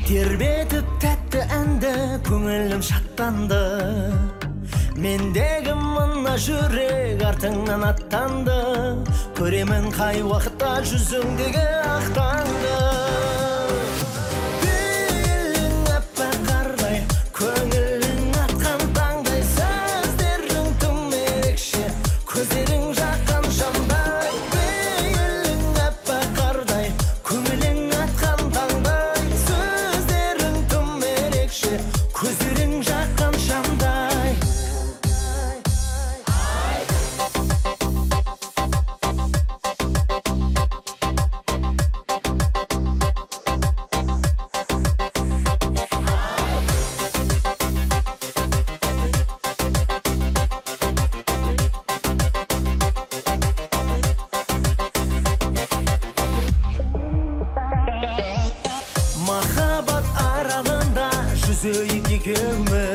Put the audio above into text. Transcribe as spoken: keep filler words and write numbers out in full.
Terбetip tәтті әнді көңілім шаттанды. Мендегі мына жүрек артыңнан аттанды. Көремін қай уақытта жүзіңдегі ақтанды. Белің аппақ қардай, көңілің атқан таңдай, сөздерің тым ерекше, көздерің жаққан шамдай. Белің аппақ қардай, көңілің атқан таңдай, сөздерің тым ерекше, көздерің жаққан шамдай. Махаббат аралында жүзейік екеуміз.